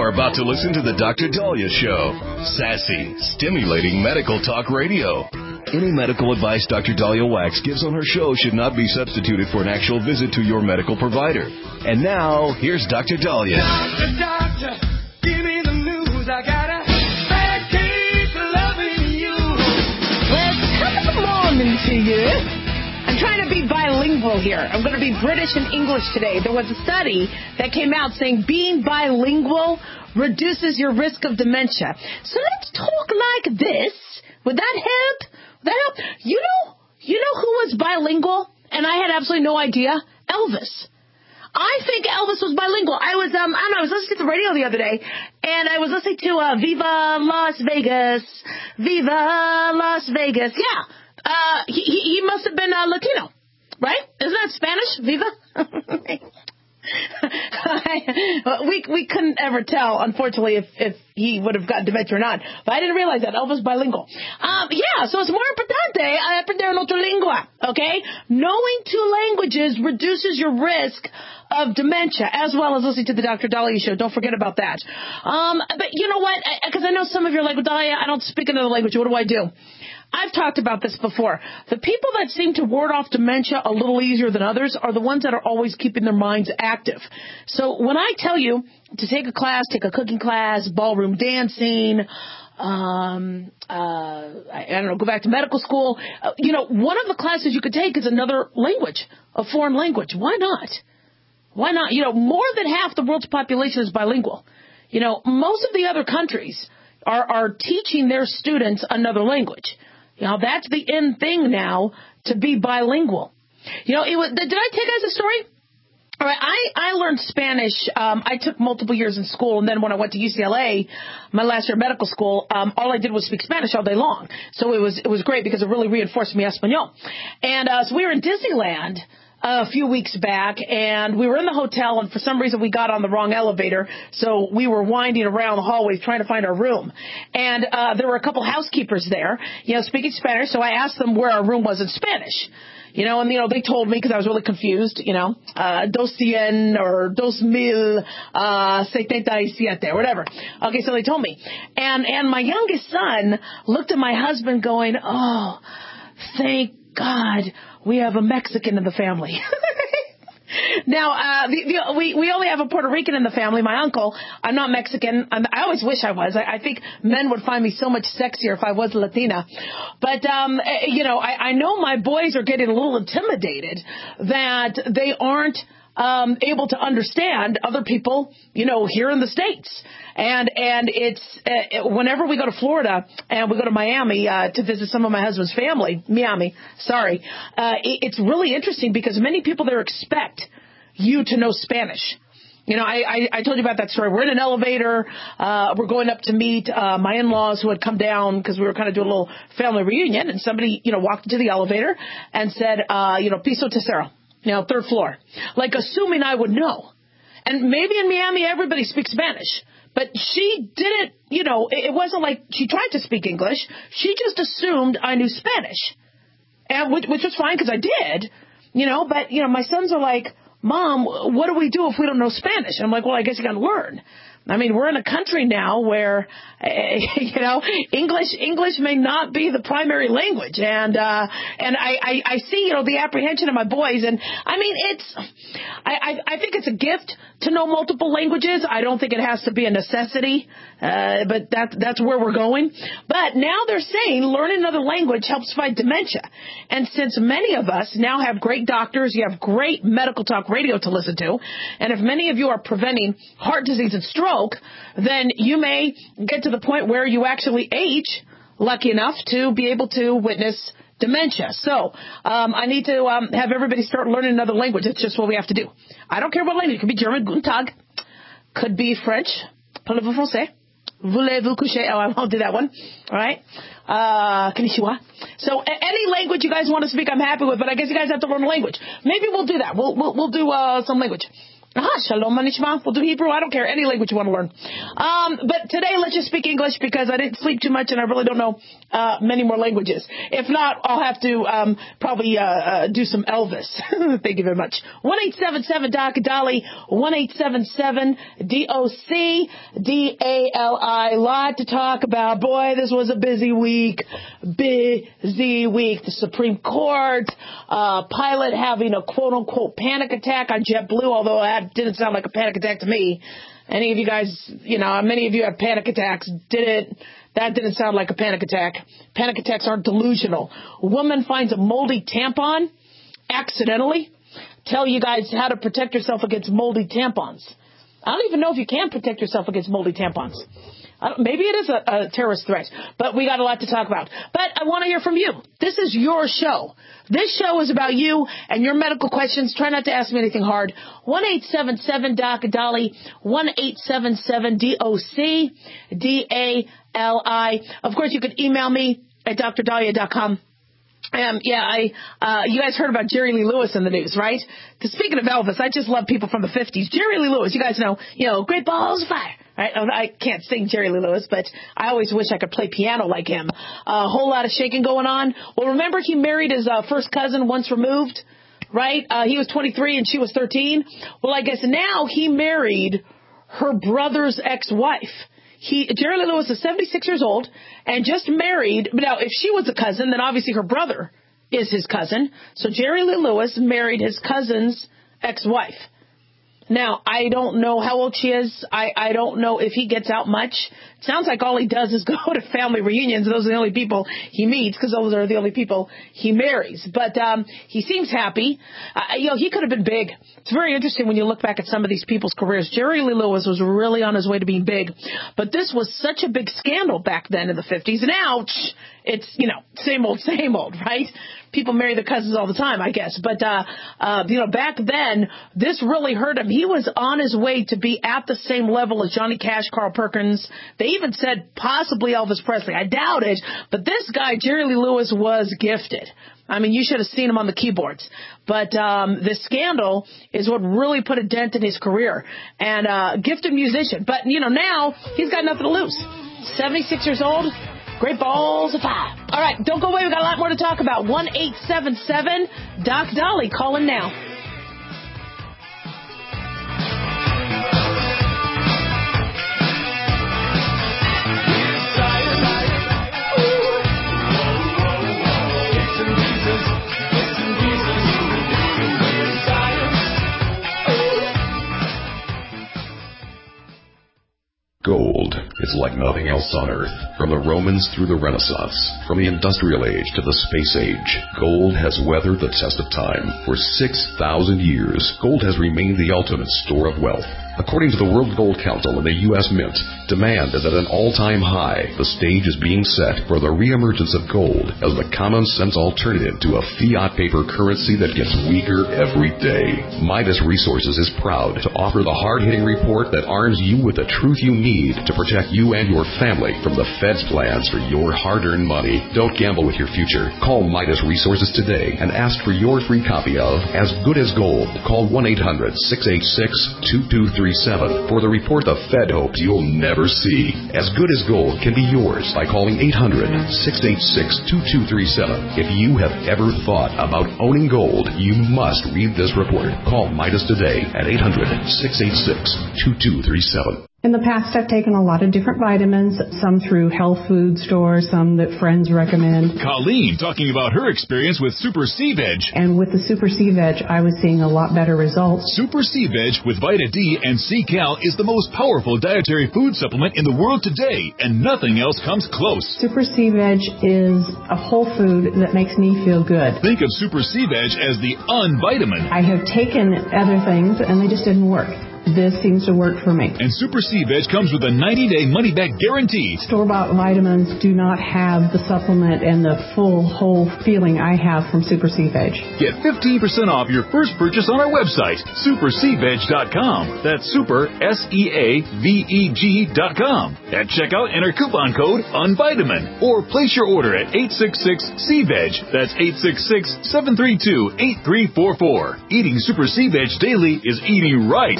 You're about to listen to the Dr. Daliah Show. Sassy, stimulating medical talk radio. Any medical advice Dr. Daliah Wax gives on her show should not be substituted for an actual visit to your medical provider. And now, here's Dr. Daliah. Doctor, give me the news. I got a bad case of loving you. Well, top of the morning to you. I'm trying to be bilingual here. I'm going to be British and English today. There was a study that came out saying being bilingual reduces your risk of dementia. So let's talk like this. Would that help? Would that help? You know who was bilingual? And I had absolutely no idea? Elvis. I think Elvis was bilingual. I was listening to the radio the other day, and I was listening to Viva Las Vegas. Viva Las Vegas. Yeah. He must have been Latino, right? Isn't that Spanish? Viva? we couldn't ever tell, unfortunately, if he would have gotten dementia or not. But I didn't realize that. Elvis bilingual. So it's more importante aprender en otra lengua, okay? Knowing two languages reduces your risk of dementia, as well as listening to the Dr. Daliah Show. Don't forget about that. But you know what? Because I know some of you are like, well, Daliah, I don't speak another language. What do I do? I've talked about this before. The people that seem to ward off dementia a little easier than others are the ones that are always keeping their minds active. So when I tell you to take a class, take a cooking class, ballroom dancing, I don't know, go back to medical school, one of the classes you could take is another language, a foreign language. Why not? Why not? More than half the world's population is bilingual. Most of the other countries are teaching their students another language. That's the in thing now, to be bilingual. Did I tell you guys a story? All right, I learned Spanish. I took multiple years in school, and then when I went to UCLA, my last year of medical school, all I did was speak Spanish all day long. So it was great because it really reinforced me Espanol. And so we were in Disneyland a few weeks back, and we were in the hotel, and for some reason we got on the wrong elevator, so we were winding around the hallways trying to find our room. And there were a couple housekeepers there, speaking Spanish, so I asked them where our room was in Spanish. And they told me because I was really confused, 200 or 2077, or whatever. Okay, so they told me. And my youngest son looked at my husband going, oh, thank God we have a Mexican in the family. Now, we only have a Puerto Rican in the family, my uncle. I'm not Mexican. I always wish I was. I think men would find me so much sexier if I was Latina. But, I know my boys are getting a little intimidated that they aren't able to understand other people, here in the States. And it's, whenever we go to Florida and we go to Miami, to visit some of my husband's family, it's really interesting because many people there expect you to know Spanish. I told you about that story. We're in an elevator. We're going up to meet my in-laws who had come down because we were kind of doing a little family reunion. And somebody, walked into the elevator and said, piso tercero, third floor, like assuming I would know. And maybe in Miami, everybody speaks Spanish. But she didn't, it wasn't like she tried to speak English. She just assumed I knew Spanish, and which was fine because I did, But, my sons are like, Mom, what do we do if we don't know Spanish? And I'm like, well, I guess you got to learn. I mean, we're in a country now where, English may not be the primary language. And I see, the apprehension of my boys. And I mean, I think it's a gift to know multiple languages. I don't think it has to be a necessity. But that's where we're going. But now they're saying learning another language helps fight dementia. And since many of us now have great doctors, you have great medical talk radio to listen to. And if many of you are preventing heart disease and stroke, then you may get to the point where you actually age, lucky enough to be able to witness dementia. So I need to have everybody start learning another language. It's just what we have to do. I don't care what language. It could be German, Guten Tag. Could be French, Parlez-vous français? Voulez-vous coucher? Oh, I won't do that one. All right. Konnichiwa. So any language you guys want to speak, I'm happy with, but I guess you guys have to learn a language. Maybe we'll do that. We'll do some language. Shalom Manishma. We'll do Hebrew. I don't care. Any language you want to learn. But today, let's just speak English because I didn't sleep too much and I really don't know many more languages. If not, I'll have to probably do some Elvis. Thank you very much. 1-877-DOC-DALI. 1-877-DOC-DALI. Lot to talk about. Boy, this was a busy week. Busy week. The Supreme Court, pilot having a quote-unquote panic attack on JetBlue, although that didn't sound like a panic attack to me. Any of you guys, many of you have panic attacks. That didn't sound like a panic attack. Panic attacks aren't delusional. A woman finds a moldy tampon accidentally. Tell you guys how to protect yourself against moldy tampons. I don't even know if you can protect yourself against moldy tampons. Maybe it is a terrorist threat, but we got a lot to talk about. But I want to hear from you. This is your show. This show is about you and your medical questions. Try not to ask me anything hard. 1-877-DOC-DALI. 1-877-DOC-DALI. Of course, you can email me at drdahlia.com. You guys heard about Jerry Lee Lewis in the news, right? Because speaking of Elvis, I just love people from the 50s. Jerry Lee Lewis, you guys know, Great Balls of Fire, right? I can't sing Jerry Lee Lewis, but I always wish I could play piano like him. A whole lot of shaking going on. Well, remember he married his first cousin once removed, right? He was 23 and she was 13. Well, I guess now he married her brother's ex-wife. Jerry Lee Lewis is 76 years old and just married. Now, if she was a cousin, then obviously her brother is his cousin. So Jerry Lee Lewis married his cousin's ex-wife. Now, I don't know how old she is. I don't know if he gets out much. It sounds like all he does is go to family reunions. Those are the only people he meets because those are the only people he marries. But he seems happy. He could have been big. It's very interesting when you look back at some of these people's careers. Jerry Lee Lewis was really on his way to being big. But this was such a big scandal back then in the 50s. Now, it's, same old, right? People marry their cousins all the time, I guess. But, back then, this really hurt him. He was on his way to be at the same level as Johnny Cash, Carl Perkins. They even said possibly Elvis Presley. I doubt it. But this guy, Jerry Lee Lewis, was gifted. I mean, you should have seen him on the keyboards. But this scandal is what really put a dent in his career. And gifted musician. But, now he's got nothing to lose. 76 years old. Great balls of fire. All right, don't go away. We've got a lot more to talk about. 1-877-DOC-DALI. Call in now. Gold is like nothing else on Earth. From the Romans through the Renaissance, from the Industrial Age to the Space Age, gold has weathered the test of time. For 6,000 years, gold has remained the ultimate store of wealth. According to the World Gold Council and the U.S. Mint, demand is at an all-time high. The stage is being set for the reemergence of gold as the common-sense alternative to a fiat paper currency that gets weaker every day. Midas Resources is proud to offer the hard-hitting report that arms you with the truth you need to protect you and your family from the Fed's plans for your hard-earned money. Don't gamble with your future. Call Midas Resources today and ask for your free copy of As Good as Gold. Call 1-800-686-2237 for the report the Fed hopes you'll never see. As Good as Gold can be yours by calling 800-686-2237. If you have ever thought about owning gold, you must read this report. Call Midas today at 800-686-2237. In the past, I've taken a lot of different vitamins, some through health food stores, some that friends recommend. Colleen talking about her experience with Super C-Veg. And with the Super C-Veg, I was seeing a lot better results. Super C-Veg with Vita D and C-Cal is the most powerful dietary food supplement in the world today, and nothing else comes close. Super C-Veg is a whole food that makes me feel good. Think of Super C-Veg as the unvitamin. I have taken other things, and they just didn't work. this seems to work for me. And Super C Veg comes with a 90-day money-back guarantee. Store-bought vitamins do not have the supplement and the full, whole feeling I have from Super C Veg. Get 15% off your first purchase on our website, supercveg.com. That's super, SEAVEG.com. At checkout, enter coupon code UNVITAMIN or place your order at 866-C-VEG. That's 866-732-8344. Eating Super C Veg daily is eating right.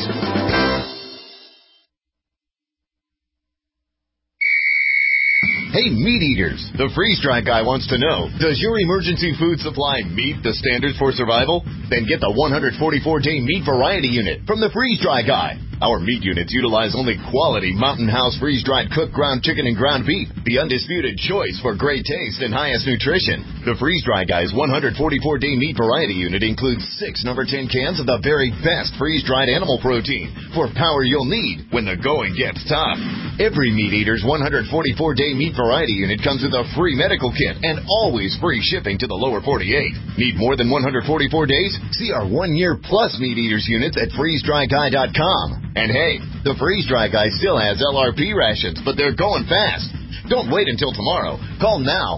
Hey, meat eaters, the freeze-dry guy wants to know, does your emergency food supply meet the standards for survival? Then get the 144-day meat variety unit from the freeze-dry guy. Our meat units utilize only quality Mountain House freeze-dried cooked ground chicken and ground beef, the undisputed choice for great taste and highest nutrition. The Freeze-Dry Guy's 144-day meat variety unit includes 6 number 10 cans of the very best freeze-dried animal protein for power you'll need when the going gets tough. Every meat eater's 144-day meat variety unit comes with a free medical kit and always free shipping to the lower 48. Need more than 144 days? See our 1-year plus meat eaters units at freezedryguy.com. And hey, the Freeze-Dry Guy still has LRP rations, but they're going fast. Don't wait until tomorrow. Call now,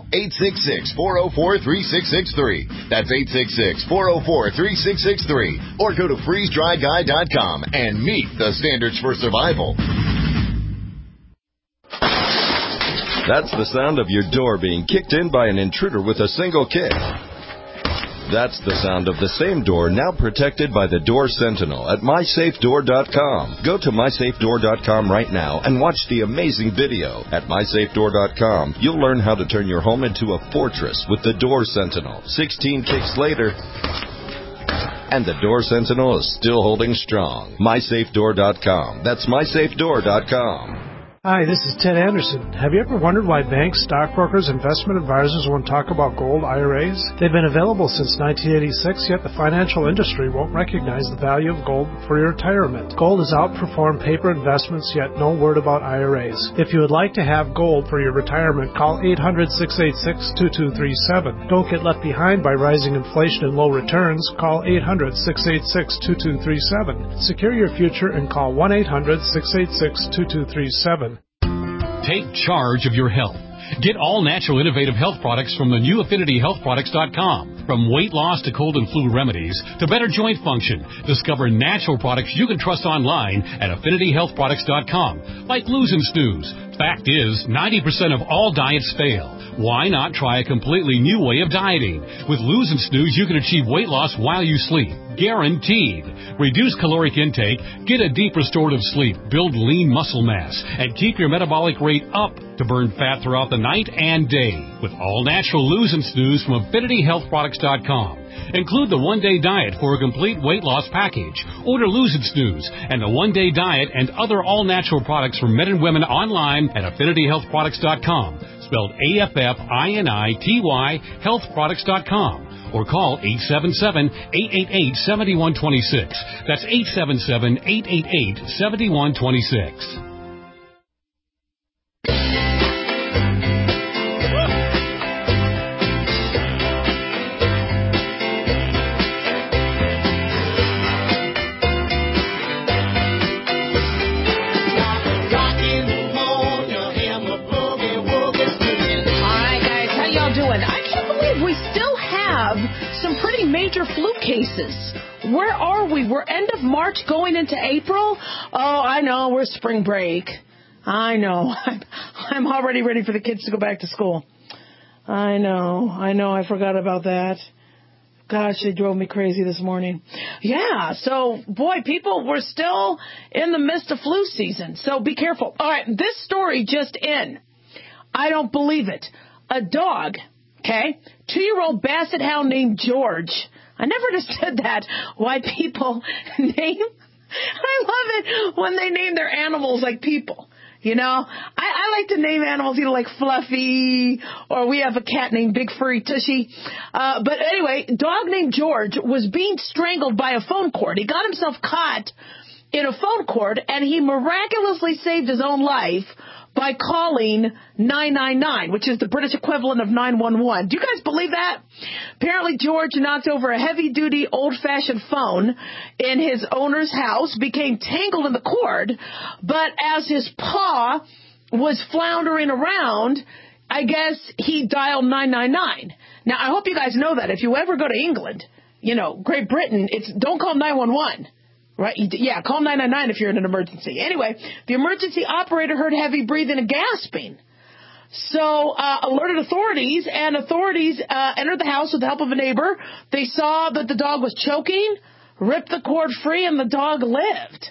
866-404-3663. That's 866-404-3663. Or go to freezedryguy.com and meet the standards for survival. That's the sound of your door being kicked in by an intruder with a single kick. That's the sound of the same door now protected by the Door Sentinel at MySafeDoor.com. Go to MySafeDoor.com right now and watch the amazing video. At MySafeDoor.com, you'll learn how to turn your home into a fortress with the Door Sentinel. 16 kicks later, and the Door Sentinel is still holding strong. MySafeDoor.com. That's MySafeDoor.com. Hi, this is Ted Anderson. Have you ever wondered why banks, stockbrokers, investment advisors won't talk about gold IRAs? They've been available since 1986, yet the financial industry won't recognize the value of gold for your retirement. Gold has outperformed paper investments, yet no word about IRAs. If you would like to have gold for your retirement, call 800-686-2237. Don't get left behind by rising inflation and low returns. Call 800-686-2237. Secure your future and call 1-800-686-2237. Take charge of your health. Get all natural innovative health products from the new AffinityHealthProducts.com. From weight loss to cold and flu remedies to better joint function, discover natural products you can trust online at AffinityHealthProducts.com, like Lose and Snooze. Fact is, 90% of all diets fail. Why not try a completely new way of dieting? With Lose and Snooze, you can achieve weight loss while you sleep. Guaranteed. Reduce caloric intake, get a deep restorative sleep, build lean muscle mass, and keep your metabolic rate up to burn fat throughout the night and day. With all natural Lose and Snooze from AffinityHealthProducts.com. Include the one-day diet for a complete weight loss package. Order Lose and Snooze and the one-day diet and other all-natural products for men and women online at AffinityHealthProducts.com. Spelled AFFINITY, healthproducts.com. Or call 877-888-7126. That's 877-888-7126. Some pretty major flu cases. Where are we? We're end of March going into April. Oh, I know. We're spring break. I know. I'm already ready for the kids to go back to school. I know. I forgot about that. Gosh, it drove me crazy this morning. Yeah, so, boy, people, we're still in the midst of flu season, so be careful. All right, this story just in. I don't believe it. A dog, okay, 2-year-old basset hound named George. I never understood that, why people name, I love it when they name their animals like people. You know, I like to name animals, like Fluffy, or we have a cat named Big Furry Tushy. But anyway, dog named George was being strangled by a phone cord. He got himself caught in a phone cord, and he miraculously saved his own life by calling 999, which is the British equivalent of 911. Do you guys believe that? Apparently, George knocked over a heavy-duty, old-fashioned phone in his owner's house, became tangled in the cord, but as his paw was floundering around, I guess he dialed 999. Now, I hope you guys know that if you ever go to England, Great Britain, don't call 911. Right? Yeah, call 999 if you're in an emergency. Anyway, the emergency operator heard heavy breathing and gasping. So, alerted authorities, and authorities entered the house with the help of a neighbor. They saw that the dog was choking, ripped the cord free, and the dog lived.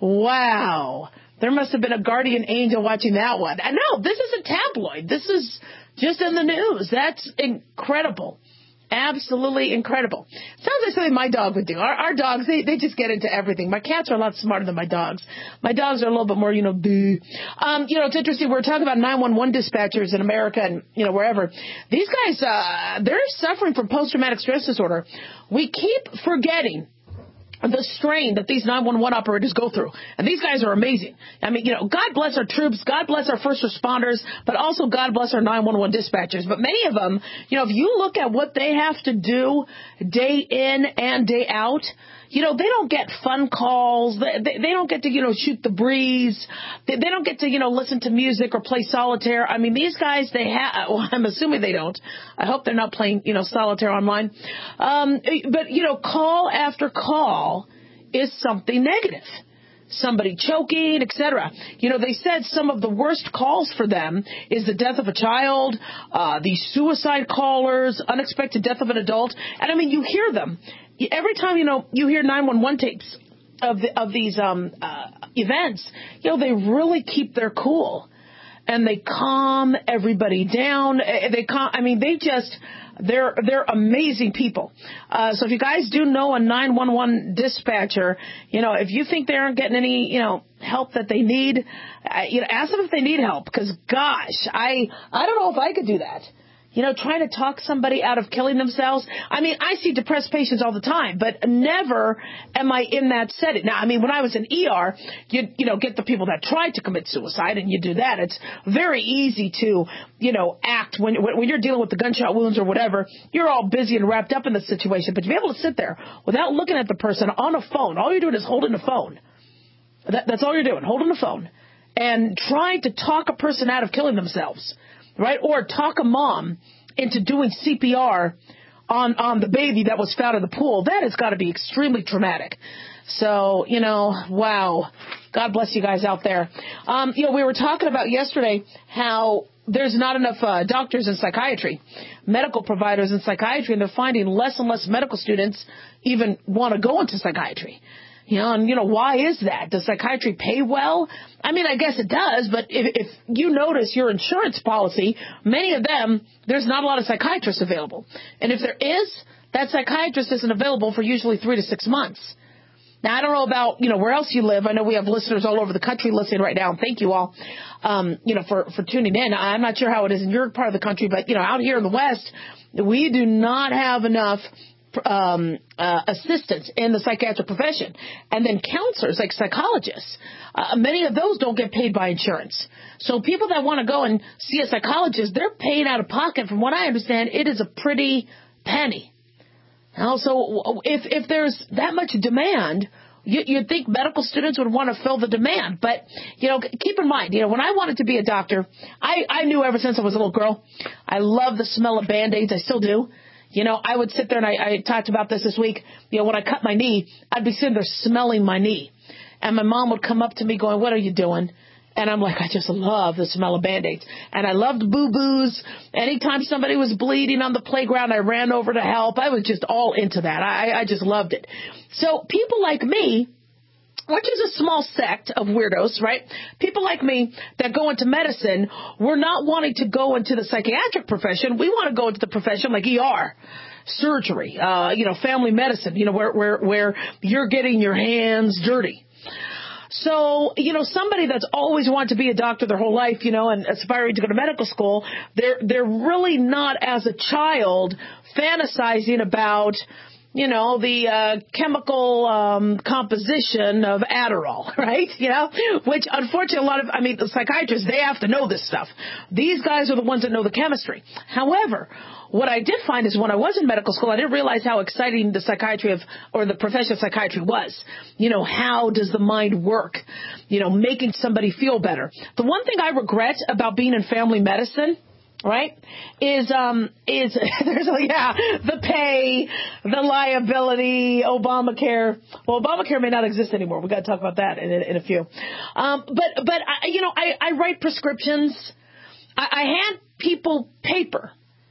Wow. There must have been a guardian angel watching that one. I know, this isn't tabloid. This is just in the news. That's incredible. Absolutely incredible. Sounds like something my dog would do. Our dogs, they just get into everything. My cats are a lot smarter than my dogs. My dogs are a little bit more, boo. It's interesting. We're talking about 911 dispatchers in America and, wherever. These guys, they're suffering from post-traumatic stress disorder. We keep forgetting the strain that these 911 operators go through. And these guys are amazing. I mean, God bless our troops, God bless our first responders, but also God bless our 911 dispatchers. But many of them, if you look at what they have to do day in and day out, they don't get fun calls. They don't get to, shoot the breeze. They don't get to, listen to music or play solitaire. I mean, these guys, I'm assuming they don't. I hope they're not playing, solitaire online. But, call after call is something negative. Somebody choking, etc. They said some of the worst calls for them is the death of a child, the suicide callers, unexpected death of an adult. And I mean, you hear them. Every time, you hear 911 tapes of these events, they really keep their cool. And they calm everybody down. They're amazing people. So if you guys do know a 911 dispatcher, if you think they aren't getting any, help that they need, ask them if they need help. Because gosh, I don't know if I could do that. Trying to talk somebody out of killing themselves. I mean, I see depressed patients all the time, but never am I in that setting. Now, I mean, when I was in ER, you get the people that tried to commit suicide, and you do that. It's very easy to, act when you're dealing with the gunshot wounds or whatever. You're all busy and wrapped up in the situation, but to be able to sit there without looking at the person on a phone, all you're doing is holding the phone. That's all you're doing, holding the phone, and trying to talk a person out of killing themselves. Right? Or talk a mom into doing CPR on the baby that was found in the pool. That has got to be extremely traumatic. So, wow. God bless you guys out there. We were talking about yesterday how there's not enough doctors in psychiatry, medical providers in psychiatry, and they're finding less and less medical students even want to go into psychiatry. Why is that? Does psychiatry pay well? I mean, I guess it does, but if you notice your insurance policy, many of them, there's not a lot of psychiatrists available. And if there is, that psychiatrist isn't available for usually 3 to 6 months. Now, I don't know about, where else you live. I know we have listeners all over the country listening right now, and thank you all, for tuning in. I'm not sure how it is in your part of the country, but, out here in the West, we do not have enough assistants in the psychiatric profession. And then counselors, like psychologists, many of those don't get paid by insurance. So people that want to go and see a psychologist, they're paying out of pocket. From what I understand, it is a pretty penny. Also, if there's that much demand, you'd think medical students would want to fill the demand. But, keep in mind, when I wanted to be a doctor, I knew ever since I was a little girl, I love the smell of Band-Aids. I still do. I would sit there, and I talked about this week, when I cut my knee, I'd be sitting there smelling my knee. And my mom would come up to me going, "What are you doing?" And I'm like, I just love the smell of Band-Aids. And I loved boo-boos. Anytime somebody was bleeding on the playground, I ran over to help. I was just all into that. I just loved it. So people like me, which is a small sect of weirdos, right? People like me that go into medicine, we're not wanting to go into the psychiatric profession. We want to go into the profession like ER, surgery, family medicine, where you're getting your hands dirty. So, somebody that's always wanted to be a doctor their whole life, and aspiring to go to medical school, they're really not, as a child, fantasizing about the chemical composition of Adderall, right? Which unfortunately the psychiatrists, they have to know this stuff. These guys are the ones that know the chemistry. However, what I did find is when I was in medical school, I didn't realize how exciting the psychiatry or the profession of psychiatry was. How does the mind work? Making somebody feel better. The one thing I regret about being in family medicine, right, is there's the pay, the liability, Obamacare. Well, Obamacare may not exist anymore. We got to talk about that in a few. But I write prescriptions. I hand people paper.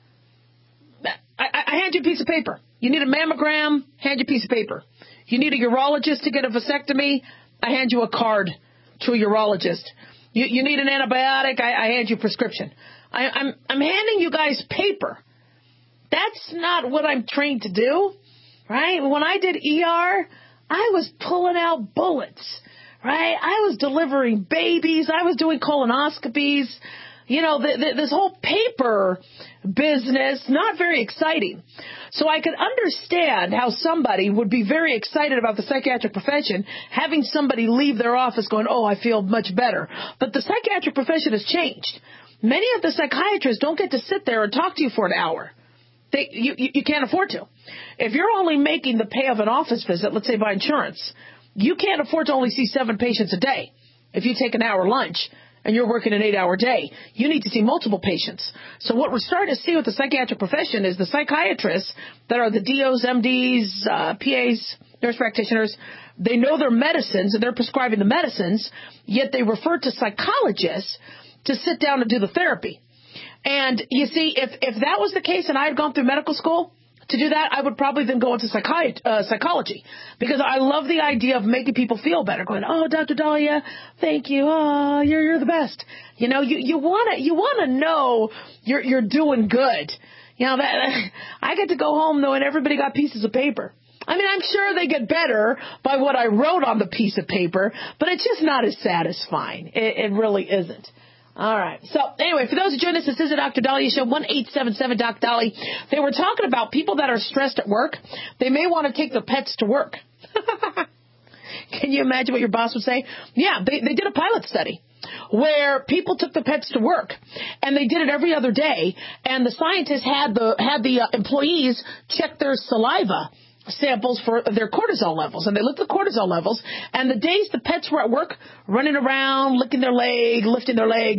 I hand you a piece of paper. You need a mammogram, hand you a piece of paper. You need a urologist to get a vasectomy, I hand you a card to a urologist. You need an antibiotic, I hand you a prescription. I'm handing you guys paper. That's not what I'm trained to do, right? When I did ER, I was pulling out bullets, right? I was delivering babies. I was doing colonoscopies. This whole paper business, not very exciting. So I could understand how somebody would be very excited about the psychiatric profession, having somebody leave their office going, oh, I feel much better. But the psychiatric profession has changed. Many of the psychiatrists don't get to sit there and talk to you for an hour. You can't afford to. If you're only making the pay of an office visit, let's say by insurance, you can't afford to only see 7 patients a day. If you take an hour lunch and you're working an 8-hour day, you need to see multiple patients. So what we're starting to see with the psychiatric profession is the psychiatrists that are the DOs, MDs, PAs, nurse practitioners, they know their medicines and they're prescribing the medicines, yet they refer to psychologists to sit down and do the therapy. And you see, if that was the case and I had gone through medical school to do that, I would probably then go into psychology, because I love the idea of making people feel better. Going, oh, Dr. Dahlia, thank you. Oh, you're the best. You want to know you're doing good. I get to go home knowing everybody got pieces of paper. I'm sure they get better by what I wrote on the piece of paper, but it's just not as satisfying. It really isn't. All right. So anyway, for those who join us, this is the Dr. Dahlia Show, 1-877-DOC-DOLLY. They were talking about people that are stressed at work. They may want to take their pets to work. Can you imagine what your boss would say? Yeah, they did a pilot study where people took the pets to work, and they did it every other day. And the scientists had the employees check their saliva samples for their cortisol levels, and they looked at the cortisol levels, and the days the pets were at work running around, licking their leg, lifting their leg,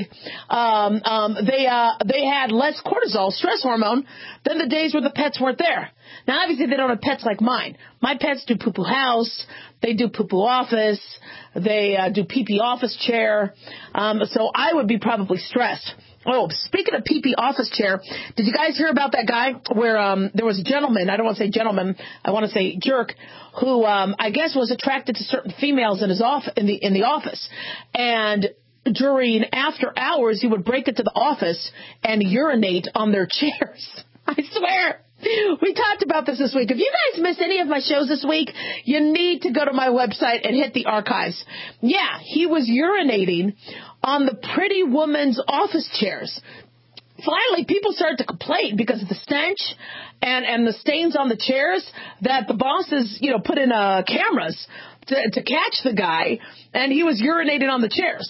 they had less cortisol, stress hormone, than the days where the pets weren't there. Now, obviously, they don't have pets like mine. My pets do poo-poo house, they do poo-poo office, they do pee-pee office chair, so I would be probably stressed. Oh, speaking of pee-pee office chair, did you guys hear about that guy where there was a gentleman, I don't want to say gentleman, I want to say jerk, who I guess was attracted to certain females in his in the office. And during after hours, he would break into the office and urinate on their chairs. I swear. We talked about this week. If you guys missed any of my shows this week, you need to go to my website and hit the archives. Yeah, he was urinating on the pretty woman's office chairs. Finally, people started to complain because of the stench and the stains on the chairs that the bosses, put in cameras to catch the guy, and he was urinating on the chairs.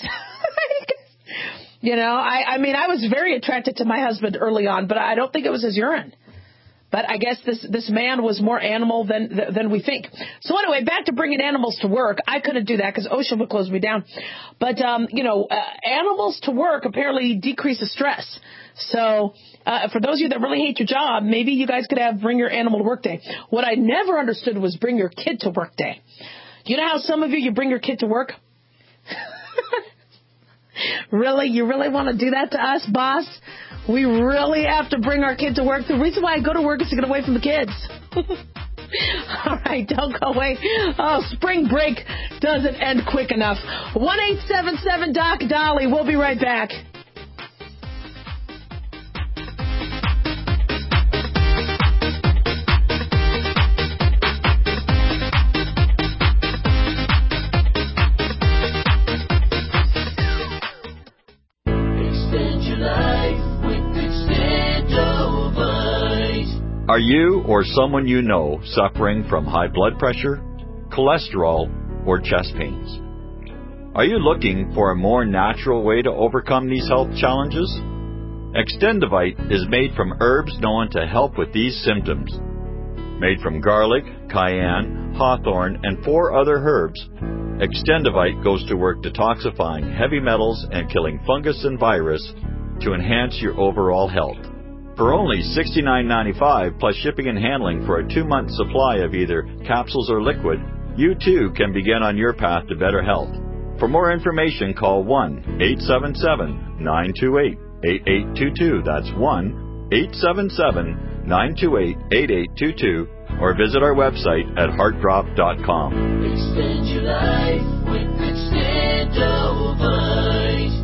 I was very attracted to my husband early on, but I don't think it was his urine. But I guess this man was more animal than we think. So anyway, back to bringing animals to work. I couldn't do that because OSHA would close me down. But, animals to work apparently decreases stress. So for those of you that really hate your job, maybe you guys could have bring your animal to work day. What I never understood was bring your kid to work day. You know how some of you bring your kid to work? Really? You really want to do that to us, boss? We really have to bring our kid to work. The reason why I go to work is to get away from the kids. All right, don't go away. Oh, spring break doesn't end quick enough. 1-877-DOC-DOLLY. We'll be right back. Are you or someone you know suffering from high blood pressure, cholesterol, or chest pains? Are you looking for a more natural way to overcome these health challenges? Extendivite is made from herbs known to help with these symptoms. Made from garlic, cayenne, hawthorn, and 4 other herbs, Extendivite goes to work detoxifying heavy metals and killing fungus and virus to enhance your overall health. For only $69.95 plus shipping and handling for a 2-month supply of either capsules or liquid, you too can begin on your path to better health. For more information, call 1-877-928-8822. That's 1-877-928-8822. Or visit our website at heartdrop.com. Extend your life with Extendovite.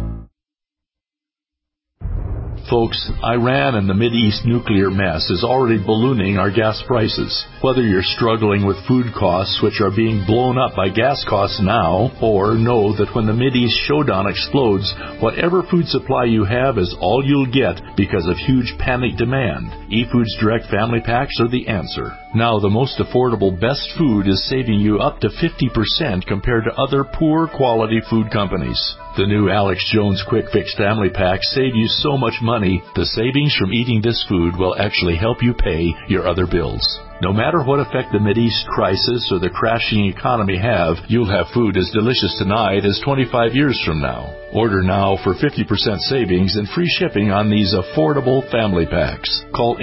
Folks, Iran and the Mideast nuclear mess is already ballooning our gas prices. Whether you're struggling with food costs, which are being blown up by gas costs now, or know that when the Mideast showdown explodes, whatever food supply you have is all you'll get because of huge panic demand, eFoods Direct Family Packs are the answer. Now, the most affordable best food is saving you up to 50% compared to other poor quality food companies. The new Alex Jones Quick Fix Family Packs save you so much money, the savings from eating this food will actually help you pay your other bills. No matter what effect the Mideast crisis or the crashing economy have, you'll have food as delicious tonight as 25 years from now. Order now for 50% savings and free shipping on these affordable family packs. Call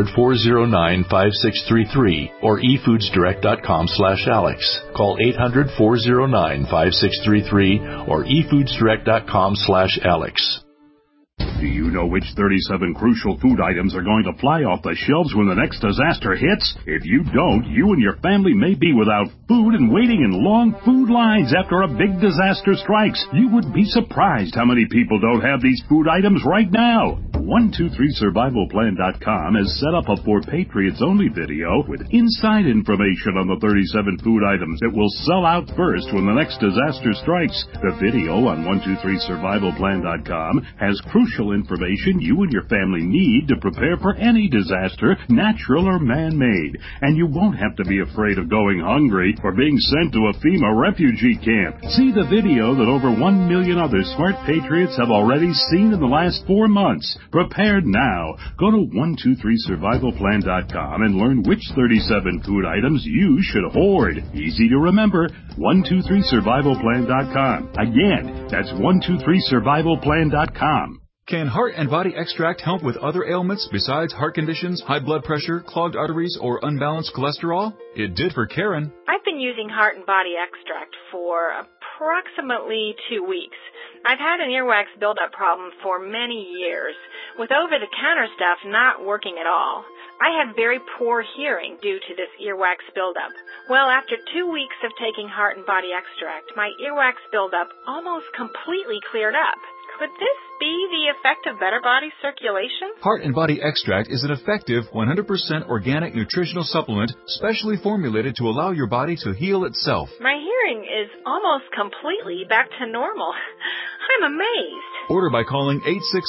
800-409-5633 or efoodsdirect.com/Alex. Call 800-409-5633 or efoodsdirect.com/Alex. Do you know which 37 crucial food items are going to fly off the shelves when the next disaster hits? If you don't, you and your family may be without food and waiting in long food lines after a big disaster strikes. You would be surprised how many people don't have these food items right now. 123survivalplan.com has set up a For Patriots Only video with inside information on the 37 food items that will sell out first when the next disaster strikes. The video on 123survivalplan.com has crucial information you and your family need to prepare for any disaster, natural or man-made. And you won't have to be afraid of going hungry or being sent to a FEMA refugee camp. See the video that over 1 million other smart patriots have already seen in the last 4 months. Prepared now. Go to 123survivalplan.com and learn which 37 food items you should hoard. Easy to remember. 123survivalplan.com. Again, that's 123survivalplan.com. Can Heart and Body Extract help with other ailments besides heart conditions, high blood pressure, clogged arteries, or unbalanced cholesterol? It did for Karen. I've been using Heart and Body Extract for approximately 2 weeks. I've had an earwax buildup problem for many years, with over-the-counter stuff not working at all. I had very poor hearing due to this earwax buildup. Well, after 2 weeks of taking Heart and Body Extract, my earwax buildup almost completely cleared up. Could this be the effect of better body circulation? Heart and Body Extract is an effective 100% organic nutritional supplement specially formulated to allow your body to heal itself. My hearing is almost completely back to normal. I'm amazed. Order by calling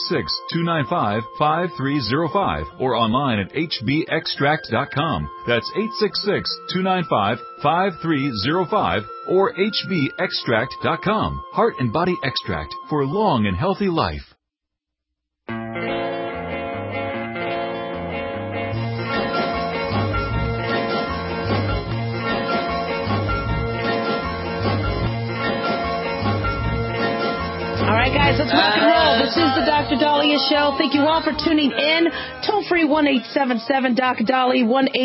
866-295-5305 or online at hbextract.com. That's 866-295-5305 or hbextract.com. Heart and Body Extract for a long and healthy life. All right, guys, let's rock and roll. This is the Dr. Dahlia Show. Thank you all for tuning in. Toll free 1-877-DOC-DALI,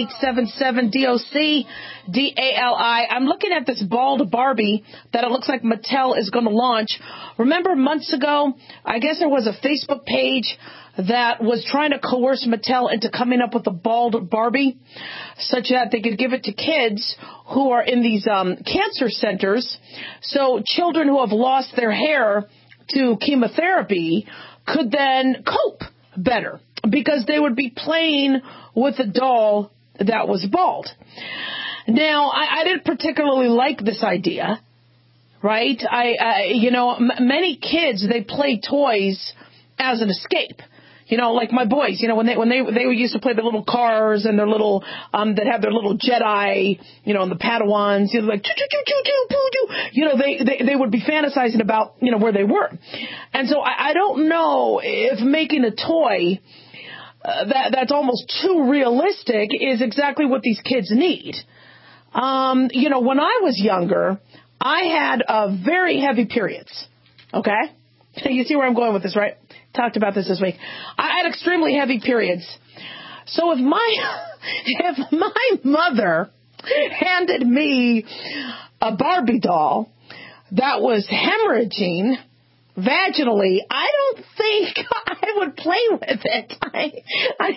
1-877-DOC-DALI. I'm looking at this bald Barbie that it looks like Mattel is going to launch. Remember months ago, I guess there was a Facebook page that was trying to coerce Mattel into coming up with a bald Barbie such that they could give it to kids who are in these cancer centers. So children who have lost their hair to chemotherapy could then cope better because they would be playing with a doll that was bald. Now, I didn't particularly like this idea, right? Many kids, they play toys as an escape. You know, like my boys, you know, when they used to play the little cars and their little, that have their little Jedi, you know, and the Padawans, you know, like, you know, they would be fantasizing about, you know, where they were. And so I don't know if making a toy that's almost too realistic is exactly what these kids need. You know, when I was younger, I had very heavy periods. Okay? You see where I'm going with this, right? Talked about this week. I had extremely heavy periods. So if my mother handed me a Barbie doll that was hemorrhaging vaginally, I don't think I would play with it. I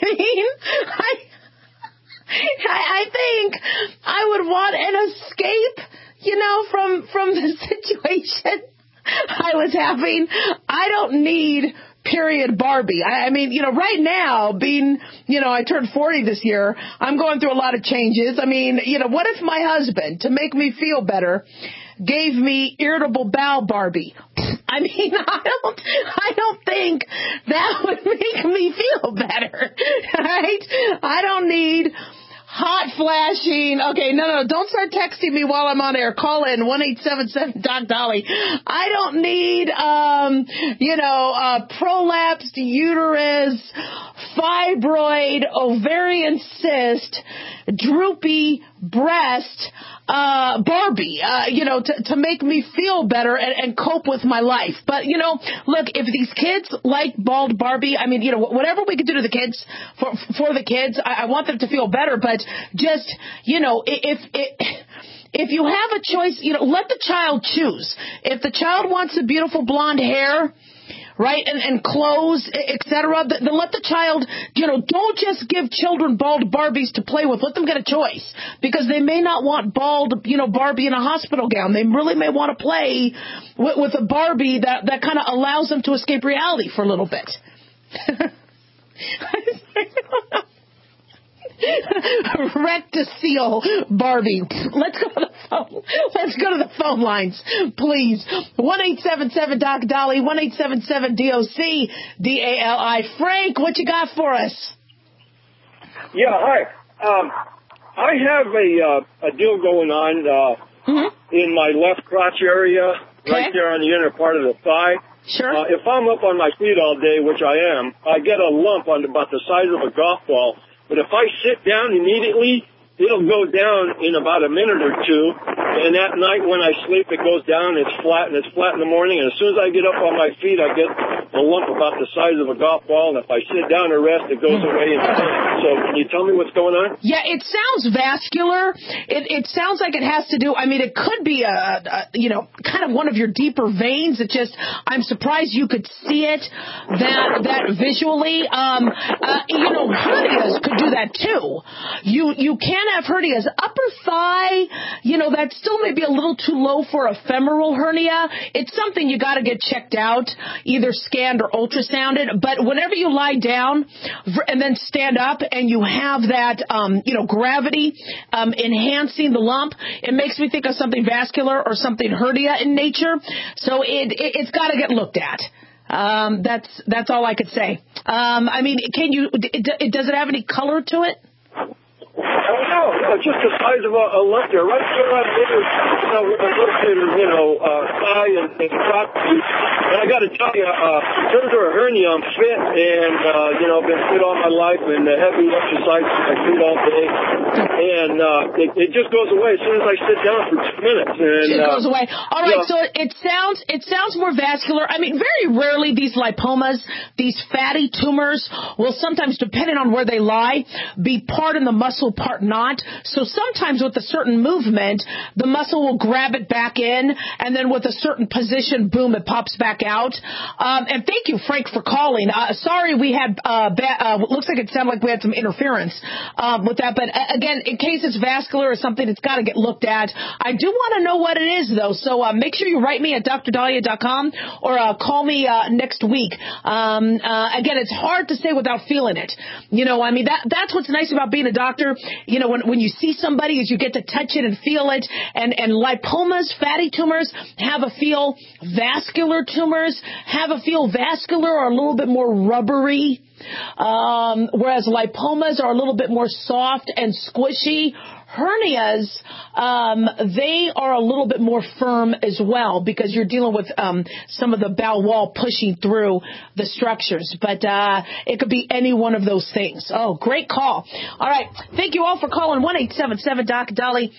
think I would want an escape, you know, from the situation I was having. I don't need period Barbie. I mean, you know, right now, being, you know, I turned 40 this year, I'm going through a lot of changes. I mean, you know, what if my husband, to make me feel better, gave me irritable bowel Barbie? I mean, I don't think that would make me feel better, right? I don't need hot flashing. Okay, no, don't start texting me while I'm on air. Call in 1-877-DOC-DOLLY. I don't need, you know, prolapsed uterus, fibroid, ovarian cyst, droopy breast, Barbie, you know, to make me feel better and cope with my life. But, you know, look, if these kids like bald Barbie, I mean, you know, whatever we can do to the kids, for the kids, I want them to feel better. But just, you know, if you have a choice, you know, let the child choose. If the child wants the beautiful blonde hair, right, and clothes, etc., then let the child, you know, don't just give children bald Barbies to play with. Let them get a choice, because they may not want bald, you know, Barbie in a hospital gown. They really may want to play with a Barbie that kind of allows them to escape reality for a little bit. Rectocele Barbie. Let's go to the phone. Let's go to the phone lines, please. 1-877-DOC-DOLLY, 1-877-DOC-DALI. Frank, what you got for us? Yeah, hi. I have a deal going on in my left crotch area, right there on the inner part of the thigh. Sure. If I'm up on my feet all day, which I am, I get a lump on about the size of a golf ball. But if I sit down immediately, it'll go down in about a minute or two. And at night when I sleep, it goes down, it's flat in the morning. And as soon as I get up on my feet, I get a lump about the size of a golf ball. And if I sit down or rest, it goes away. So can you tell me what's going on? Yeah, it sounds vascular. It sounds like it has to do, I mean, it could be you know, kind of one of your deeper veins. It just, I'm surprised you could see it that visually. You know, hernias could do that too. You can have hernias. Upper thigh, you know, that still may be a little too low for a femoral hernia. It's something you got to get checked out, either scanned or ultrasounded. But whenever you lie down and then stand up and you have that, you know, gravity enhancing the lump, it makes me think of something vascular or something hernia in nature. So it's got to get looked at. That's all I could say. I mean, does it have any color to it? No, just the size of a lump there, right there on the thigh and crotch. And I got to tell you, in terms of a hernia, I'm fit and, you know, been fit all my life and heavy exercise on my feet all day. And it just goes away as soon as I sit down for 2 minutes. And, it goes away. All right, so it sounds more vascular. I mean, very rarely these lipomas, these fatty tumors, will sometimes, depending on where they lie, be part in the muscle, part not. So sometimes with a certain movement, the muscle will grab it back in, and then with a certain position, boom, it pops back out. And thank you, Frank, for calling. Sorry we had, looks like it sounded like we had some interference with that. But again, in case it's vascular or something, it's got to get looked at. I do want to know what it is, though. So make sure you write me at drdahlia.com or call me next week. Again, it's hard to say without feeling it. You know, I mean, that's what's nice about being a doctor. You know, when you see somebody, is you get to touch it and feel it. And lipomas, fatty tumors, have a feel vascular to tumors feel vascular or a little bit more rubbery, whereas lipomas are a little bit more soft and squishy. Hernias, they are a little bit more firm as well because you're dealing with some of the bowel wall pushing through the structures. But it could be any one of those things. Oh, great call. All right. Thank you all for calling 1-877-DOC-DOLLY,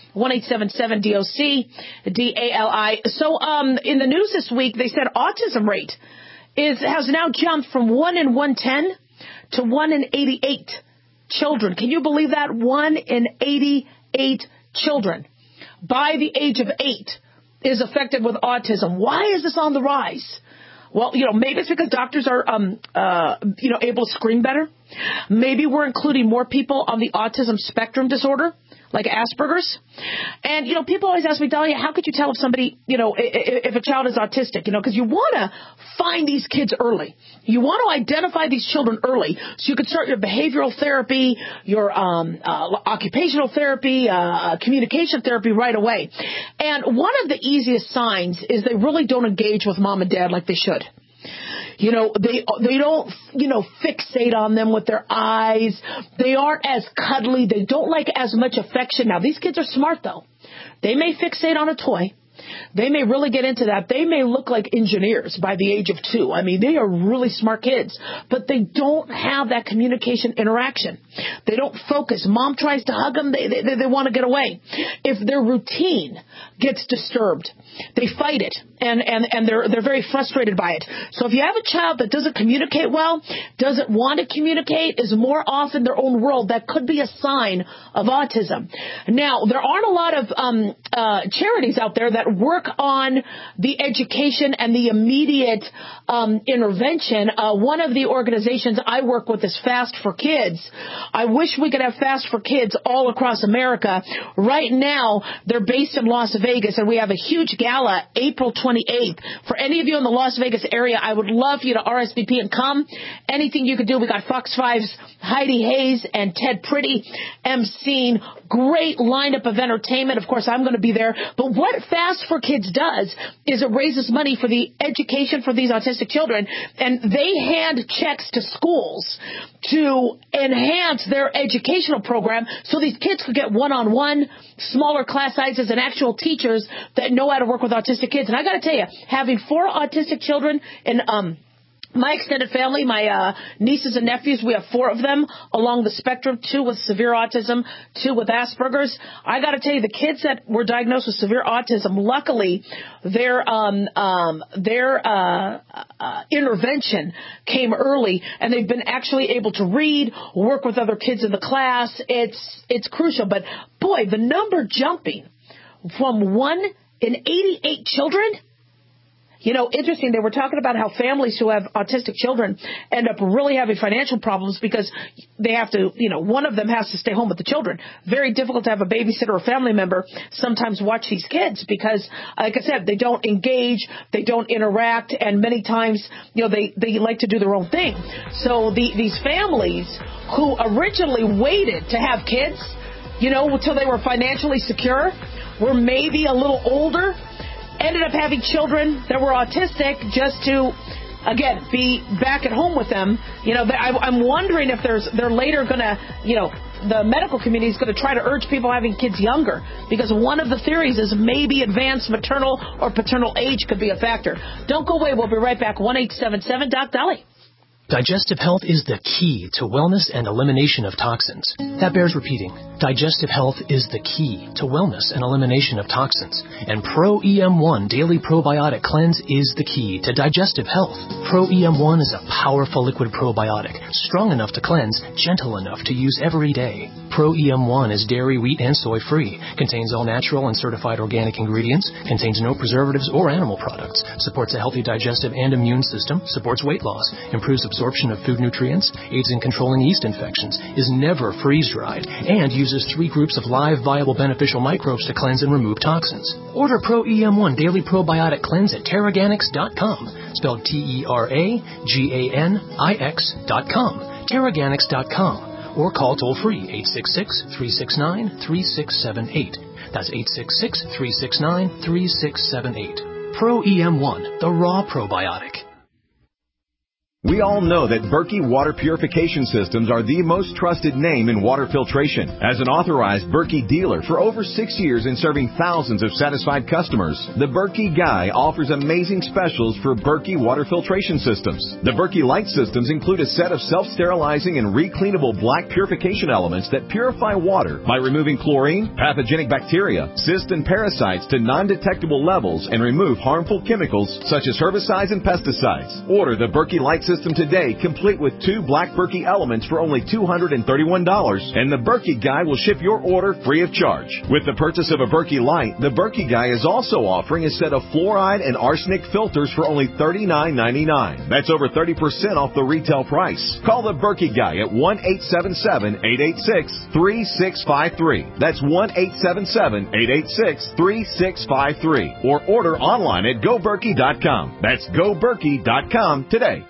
1-877-DOC-DALI. So in the news this week, they said autism rate has now jumped from 1 in 110 to 1 in 88 children. Can you believe that? 1 in 88 children by the age of 8 is affected with autism. Why is this on the rise? Well, maybe it's because doctors are, able to screen better. Maybe we're including more people on the autism spectrum disorder, like Asperger's. And, people always ask me, Dahlia, how could you tell if somebody, if a child is autistic? Because you want to find these kids early. You want to identify these children early so you can start your behavioral therapy, your occupational therapy, communication therapy right away. And one of the easiest signs is they really don't engage with mom and dad like they should. They don't, fixate on them with their eyes. They aren't as cuddly. They don't like as much affection. Now, these kids are smart, though. They may fixate on a toy. They may really get into that. They may look like engineers by the age of 2. I mean, they are really smart kids, but they don't have that communication interaction. They don't focus. Mom tries to hug them. They want to get away. If their routine gets disturbed, they fight it, and they're very frustrated by it. So if you have a child that doesn't communicate well, doesn't want to communicate, is more off in their own world, that could be a sign of autism. Now, there aren't a lot of charities out there that work on the education and the immediate intervention. One of the organizations I work with is Fast for Kids. I wish we could have Fast for Kids all across America. Right now, they're based in Las Vegas, and we have a huge gala April 28th. For any of you in the Las Vegas area, I would love for you to RSVP and come. Anything you could do. We got Fox 5's Heidi Hayes and Ted Pretty emceeing. Great lineup of entertainment. Of course, I'm going to be there. But what Fast for Kids does is it raises money for the education for these autistic children, and they hand checks to schools to enhance their educational program so these kids could get one-on-one, smaller class sizes, and actual teachers that know how to work with autistic kids. And I got to tell you, having 4 autistic children in my extended family, my nieces and nephews, we have 4 of them along the spectrum, 2 with severe autism, 2 with Asperger's. I got to tell you, the kids that were diagnosed with severe autism, luckily, their intervention came early, and they've been actually able to read, work with other kids in the class. It's crucial. But boy, the number jumping from 1 in 88 children. Interesting, they were talking about how families who have autistic children end up really having financial problems because they have to, one of them has to stay home with the children. Very difficult to have a babysitter or family member sometimes watch these kids because, like I said, they don't engage, they don't interact, and many times, they like to do their own thing. So these families who originally waited to have kids, until they were financially secure, were maybe a little older, ended up having children that were autistic just to, again, be back at home with them. I'm wondering if they're later going to, the medical community is going to try to urge people having kids younger, because one of the theories is maybe advanced maternal or paternal age could be a factor. Don't go away. We'll be right back. 1-877-DOC-DOLLY. Digestive health is the key to wellness and elimination of toxins. That bears repeating. Digestive health is the key to wellness and elimination of toxins. And Pro-EM1 Daily Probiotic Cleanse is the key to digestive health. Pro-EM1 is a powerful liquid probiotic, strong enough to cleanse, gentle enough to use every day. Pro-EM1 is dairy, wheat, and soy-free, contains all natural and certified organic ingredients, contains no preservatives or animal products, supports a healthy digestive and immune system, supports weight loss, improves absorption of food nutrients, aids in controlling yeast infections, is never freeze-dried, and uses 3 groups of live, viable, beneficial microbes to cleanse and remove toxins. Order Pro-EM1 Daily Probiotic Cleanse at Terraganix.com, spelled Terraganix.com, Terraganix.com, or call toll-free 866-369-3678. That's 866-369-3678. Pro EM1, the raw probiotic. We all know that Berkey Water Purification Systems are the most trusted name in water filtration. As an authorized Berkey dealer for over 6 years and serving thousands of satisfied customers, the Berkey Guy offers amazing specials for Berkey Water Filtration Systems. The Berkey Light Systems include a set of self-sterilizing and recleanable black purification elements that purify water by removing chlorine, pathogenic bacteria, cysts, and parasites to non-detectable levels and remove harmful chemicals such as herbicides and pesticides. Order the Berkey Light System today, complete with 2 black Berkey elements for only $231, and the Berkey Guy will ship your order free of charge. With the purchase of a Berkey Light, the Berkey Guy is also offering a set of fluoride and arsenic filters for only $39.99. That's over 30% off the retail price. Call the Berkey Guy at 1-877-886-3653. That's 1-877-886-3653. Or order online at GoBerkey.com. That's GoBerkey.com today.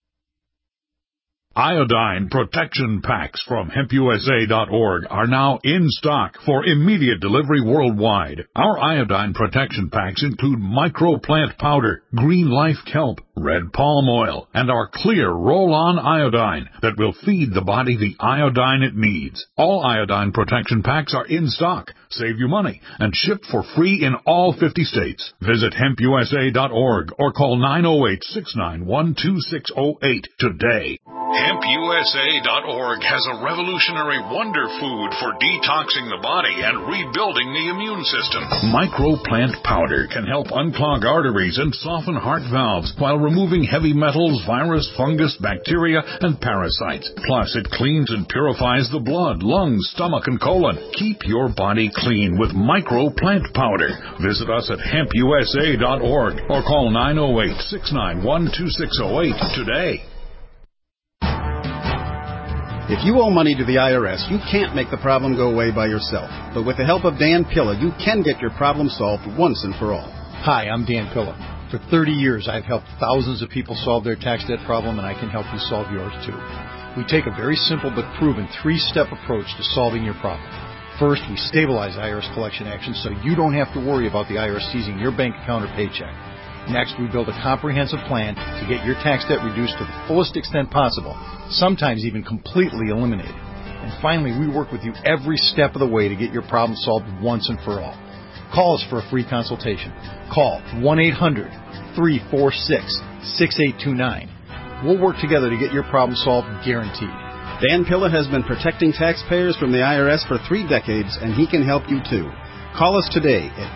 Iodine protection packs from HempUSA.org are now in stock for immediate delivery worldwide. Our iodine protection packs include microplant powder, green life kelp, red palm oil, and our clear roll-on iodine that will feed the body the iodine it needs. All iodine protection packs are in stock, save you money, and shipped for free in all 50 states. Visit HempUSA.org or call 908-691-2608 today. HempUSA.org has a revolutionary wonder food for detoxing the body and rebuilding the immune system. Microplant powder can help unclog arteries and soften heart valves while removing heavy metals, virus, fungus, bacteria, and parasites. Plus, it cleans and purifies the blood, lungs, stomach, and colon. Keep your body clean with Microplant powder. Visit us at HempUSA.org or call 908-691-2608 today. If you owe money to the IRS, you can't make the problem go away by yourself. But with the help of Dan Pilla, you can get your problem solved once and for all. Hi, I'm Dan Pilla. For 30 years, I've helped thousands of people solve their tax debt problem, and I can help you solve yours too. We take a very simple but proven 3-step approach to solving your problem. First, we stabilize IRS collection actions so you don't have to worry about the IRS seizing your bank account or paycheck. Next, we build a comprehensive plan to get your tax debt reduced to the fullest extent possible, sometimes even completely eliminated. And finally, we work with you every step of the way to get your problem solved once and for all. Call us for a free consultation. Call 1-800-346-6829. We'll work together to get your problem solved, guaranteed. Dan Pilla has been protecting taxpayers from the IRS for 3 decades, and he can help you too. Call us today at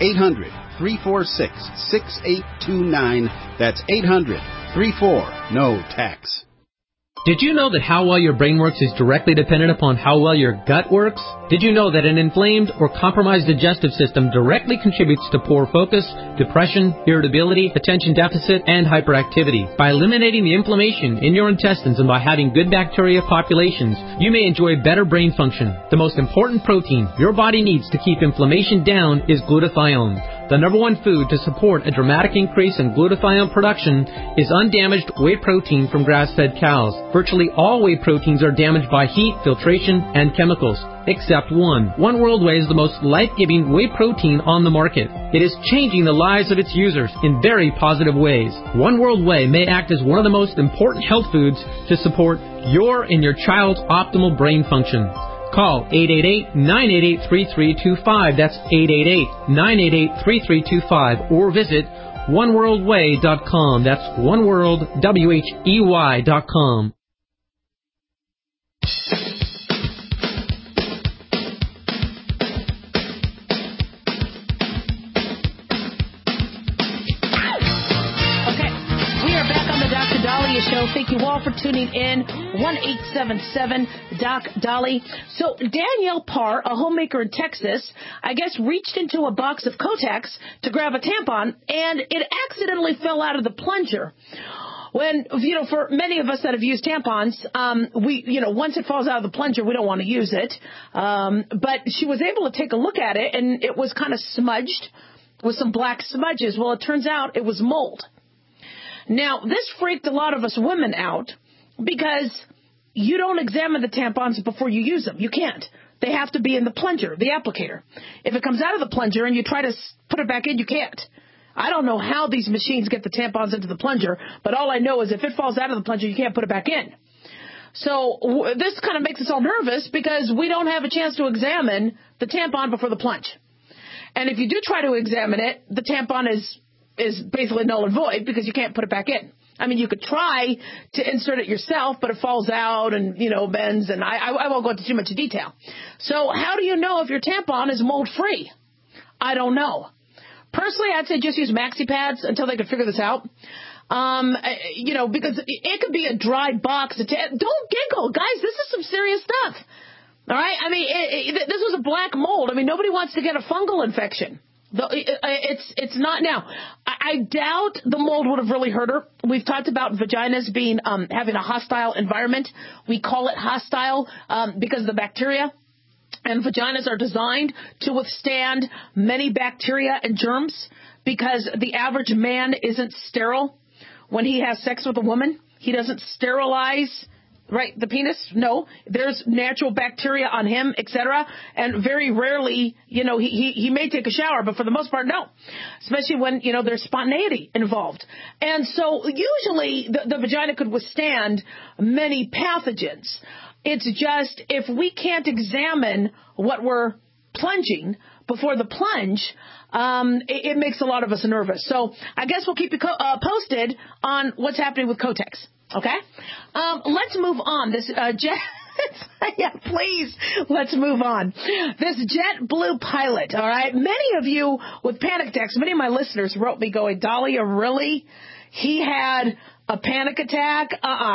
800-346-6829. That's 800-34-NO-TAX. Did you know that how well your brain works is directly dependent upon how well your gut works? Did you know that an inflamed or compromised digestive system directly contributes to poor focus, depression, irritability, attention deficit, and hyperactivity? By eliminating the inflammation in your intestines and by having good bacteria populations, you may enjoy better brain function. The most important protein your body needs to keep inflammation down is glutathione. The number one food to support a dramatic increase in glutathione production is undamaged whey protein from grass-fed cows. Virtually all whey proteins are damaged by heat, filtration, and chemicals, except one. One World Whey is the most life-giving whey protein on the market. It is changing the lives of its users in very positive ways. One World Whey may act as one of the most important health foods to support your and your child's optimal brain function. Call 888-988-3325. That's 888-988-3325. Or visit oneworldwhey.com. That's oneworldwhey.com. Show. Thank you all for tuning in. 1-877-DOC-DOLLY. So Danielle Parr, a homemaker in Texas, I guess reached into a box of Kotex to grab a tampon, and it accidentally fell out of the plunger. When, for many of us that have used tampons, once it falls out of the plunger, we don't want to use it. But she was able to take a look at it, and it was kind of smudged with some black smudges. Well, it turns out it was mold. Now, this freaked a lot of us women out because you don't examine the tampons before you use them. You can't. They have to be in the plunger, the applicator. If it comes out of the plunger and you try to put it back in, you can't. I don't know how these machines get the tampons into the plunger, but all I know is if it falls out of the plunger, you can't put it back in. So this kind of makes us all nervous because we don't have a chance to examine the tampon before the plunge. And if you do try to examine it, the tampon is basically null and void because you can't put it back in. I mean, you could try to insert it yourself, but it falls out and, bends, and I won't go into too much detail. So how do you know if your tampon is mold-free? I don't know. Personally, I'd say just use maxi pads until they can figure this out. Because it could be a dry box. Don't giggle, guys. This is some serious stuff. All right? I mean, this was a black mold. I mean, nobody wants to get a fungal infection. It's not now. I doubt the mold would have really hurt her. We've talked about vaginas being having a hostile environment. We call it hostile because of the bacteria. And vaginas are designed to withstand many bacteria and germs because the average man isn't sterile when he has sex with a woman. He doesn't sterilize, right, the penis? No. There's natural bacteria on him, etc. And very rarely, he may take a shower, but for the most part, no. Especially when, there's spontaneity involved. And so usually the vagina could withstand many pathogens. It's just if we can't examine what we're plunging before the plunge, it makes a lot of us nervous. So I guess we'll keep you posted on what's happening with Kotex. Okay? Let's move on. This yeah, please, let's move on. This JetBlue pilot, all right? Many of you with panic attacks, many of my listeners wrote me going, Dahlia, really? He had a panic attack?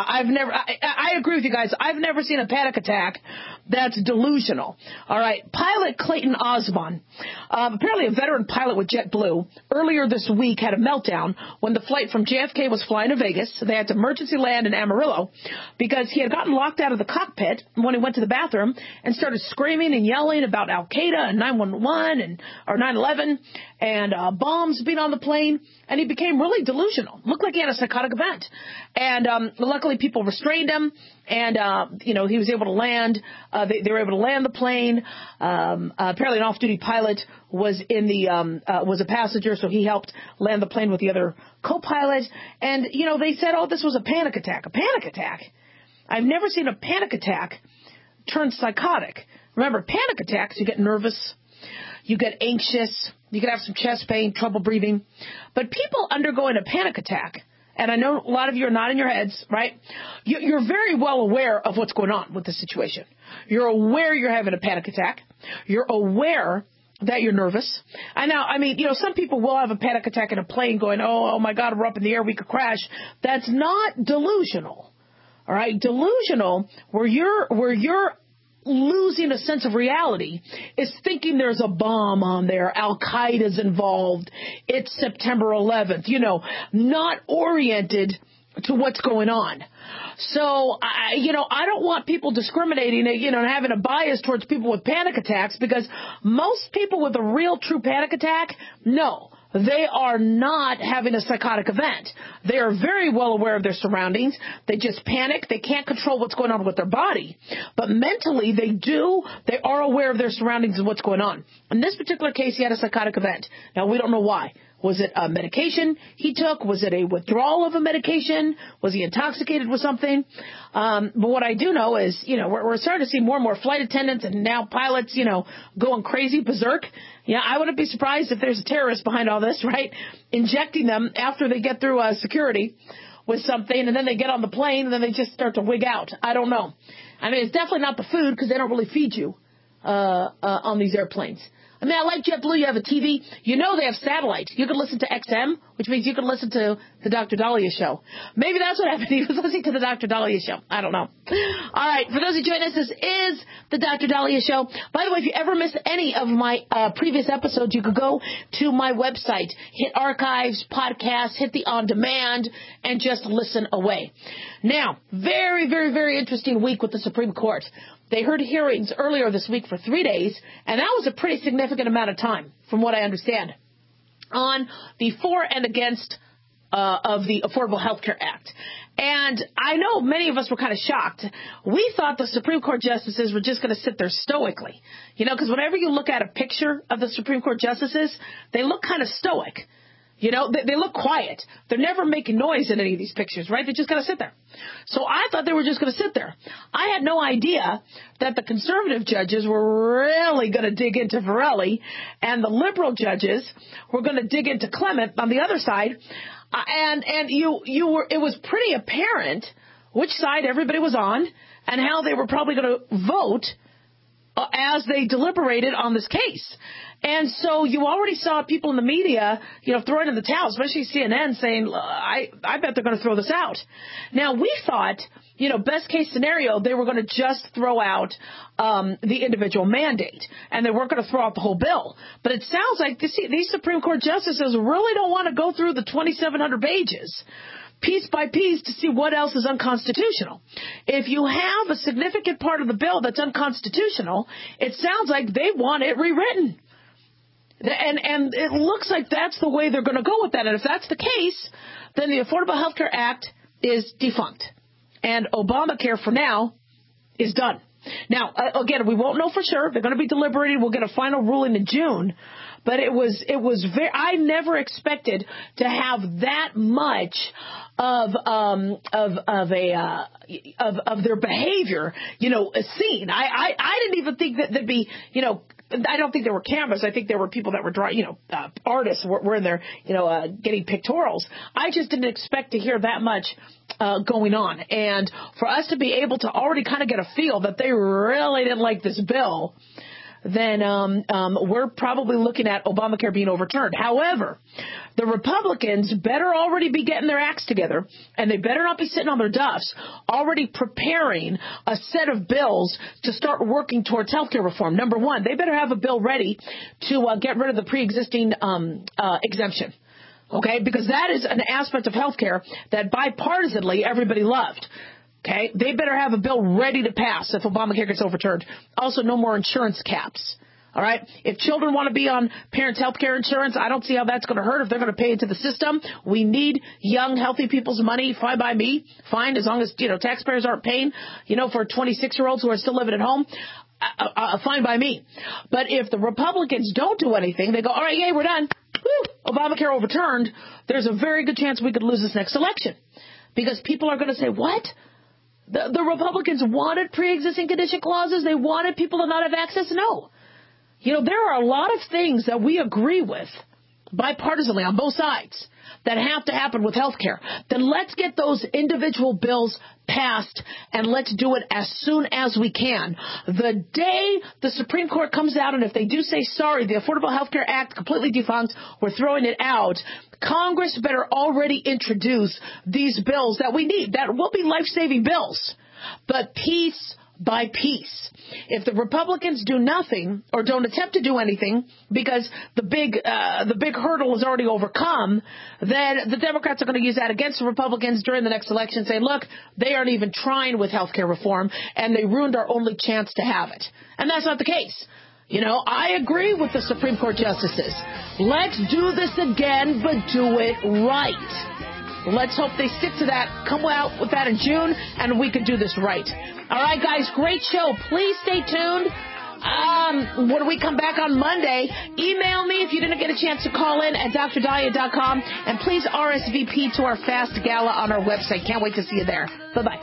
I agree with you guys. I've never seen a panic attack that's delusional. All right. Pilot Clayton Osborne, apparently a veteran pilot with JetBlue, earlier this week had a meltdown when the flight from JFK was flying to Vegas. They had to emergency land in Amarillo because he had gotten locked out of the cockpit when he went to the bathroom and started screaming and yelling about Al-Qaeda and 911 or 9/11 and bombs being on the plane. And he became really delusional. Looked like he had a psychotic event. And luckily people restrained him. And, he was able to land. They were able to land the plane. Apparently an off-duty pilot was was a passenger, so he helped land the plane with the other co-pilot. And, they said, this was a panic attack. A panic attack? I've never seen a panic attack turn psychotic. Remember, panic attacks, you get nervous. You get anxious. You can have some chest pain, trouble breathing. But people undergoing a panic attack, and I know a lot of you are nodding your heads, right? You're very well aware of what's going on with the situation. You're aware you're having a panic attack. You're aware that you're nervous. Some people will have a panic attack in a plane going, oh my God, we're up in the air, we could crash. That's not delusional. All right? Delusional, where you're losing a sense of reality, is thinking there's a bomb on there, Al-Qaeda's involved, it's September 11th, not oriented to what's going on. So, I don't want people discriminating, and having a bias towards people with panic attacks, because most people with a real true panic attack, no, they are not having a psychotic event. They are very well aware of their surroundings. They just panic. They can't control what's going on with their body. But mentally, they are aware of their surroundings and what's going on. In this particular case, he had a psychotic event. Now, we don't know why. Was it a medication he took? Was it a withdrawal of a medication? Was he intoxicated with something? But what I do know is, we're starting to see more and more flight attendants and now pilots, going crazy berserk. Yeah, I wouldn't be surprised if there's a terrorist behind all this, right? Injecting them after they get through security with something, and then they get on the plane, and then they just start to wig out. I don't know. It's definitely not the food, because they don't really feed you on these airplanes. I like JetBlue. You have a TV. They have satellite. You can listen to XM, which means you can listen to the Dr. Dahlia show. Maybe that's what happened. He was listening to the Dr. Dahlia show. I don't know. All right. For those who join us, this is the Dr. Dahlia show. By the way, if you ever missed any of my previous episodes, you could go to my website, hit archives, podcasts, hit the on demand, and just listen away. Now, very, very, very interesting week with the Supreme Court. They heard hearings earlier this week for 3 days, and that was a pretty significant amount of time, from what I understand, on the for and against of the Affordable Health Care Act. And I know many of us were kind of shocked. We thought the Supreme Court justices were just going to sit there stoically, because whenever you look at a picture of the Supreme Court justices, they look kind of stoic. You know, they look quiet. They're never making noise in any of these pictures, right? They just kind of sit there. So I thought they were just going to sit there. I had no idea that the conservative judges were really going to dig into Varela, and the liberal judges were going to dig into Clement on the other side. It was pretty apparent which side everybody was on and how they were probably going to vote as they deliberated on this case. And so you already saw people in the media, throwing in the towel, especially CNN, saying, I bet they're going to throw this out. Now, we thought, best case scenario, they were going to just throw out the individual mandate, and they weren't going to throw out the whole bill. But it sounds like these Supreme Court justices really don't want to go through the 2,700 pages piece by piece to see what else is unconstitutional. If you have a significant part of the bill that's unconstitutional, it sounds like they want it rewritten. And it looks like that's the way they're going to go with that. And if that's the case, then the Affordable Health Care Act is defunct. And Obamacare, for now, is done. Now, again, we won't know for sure. They're going to be deliberating. We'll get a final ruling in June. But it was very, I never expected to have that much of their behavior, seen. I didn't even think that there'd be, I don't think there were cameras. I think there were people that were drawing, artists were in there, getting pictorials. I just didn't expect to hear that much going on. And for us to be able to already kind of get a feel that they really didn't like this bill, then we're probably looking at Obamacare being overturned. However, the Republicans better already be getting their acts together, and they better not be sitting on their duffs, already preparing a set of bills to start working towards health care reform. Number one, they better have a bill ready to get rid of the pre-existing exemption. Okay, because that is an aspect of health care that bipartisanly everybody loved. Okay, they better have a bill ready to pass if Obamacare gets overturned. Also, no more insurance caps. All right, if children want to be on parents' health care insurance, I don't see how that's going to hurt if they're going to pay into the system. We need young, healthy people's money. Fine by me. Fine, as long as taxpayers aren't paying, for 26-year-olds who are still living at home. Fine by me. But if the Republicans don't do anything, they go, all right, yay, we're done. Woo, Obamacare overturned. There's a very good chance we could lose this next election because people are going to say, what? The Republicans wanted pre-existing condition clauses. They wanted people to not have access. No. There are a lot of things that we agree with bipartisanly on both sides that have to happen with health care. Then let's get those individual bills passed, and let's do it as soon as we can. The day the Supreme Court comes out, and if they do say, sorry, the Affordable Health Care Act completely defunct, we're throwing it out, Congress better already introduce these bills that we need. That will be life-saving bills, but piece by piece. If the Republicans do nothing or don't attempt to do anything because the big hurdle is already overcome, then the Democrats are going to use that against the Republicans during the next election, saying, look, they aren't even trying with health care reform, and they ruined our only chance to have it. And that's not the case. I agree with the Supreme Court justices. Let's do this again, but do it right. Let's hope they stick to that, come out with that in June, and we can do this right. All right, guys, great show. Please stay tuned. When we come back on Monday, email me if you didn't get a chance to call in at drdahlia.com, and please RSVP to our Fast Gala on our website. Can't wait to see you there. Bye-bye.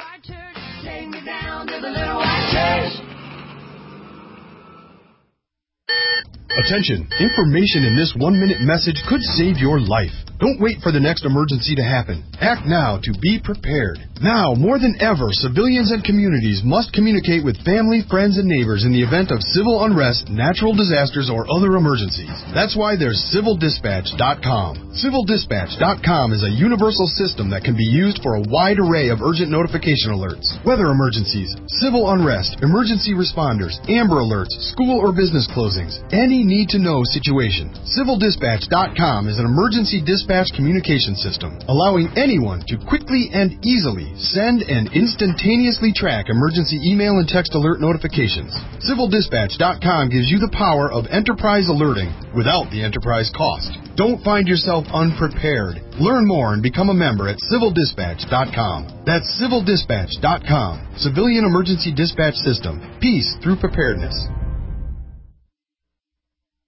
Attention! Information in this 1-minute message could save your life. Don't wait for the next emergency to happen. Act now to be prepared. Now, more than ever, civilians and communities must communicate with family, friends, and neighbors in the event of civil unrest, natural disasters, or other emergencies. That's why there's CivilDispatch.com. CivilDispatch.com is a universal system that can be used for a wide array of urgent notification alerts, weather emergencies, civil unrest, emergency responders, Amber Alerts, school or business closings, any need-to-know situation. CivilDispatch.com is an emergency dispatch communication system, allowing anyone to quickly and easily send and instantaneously track emergency email and text alert notifications. CivilDispatch.com gives you the power of enterprise alerting without the enterprise cost. Don't find yourself unprepared. Learn more and become a member at CivilDispatch.com. That's CivilDispatch.com. Civilian Emergency Dispatch System. Peace through preparedness.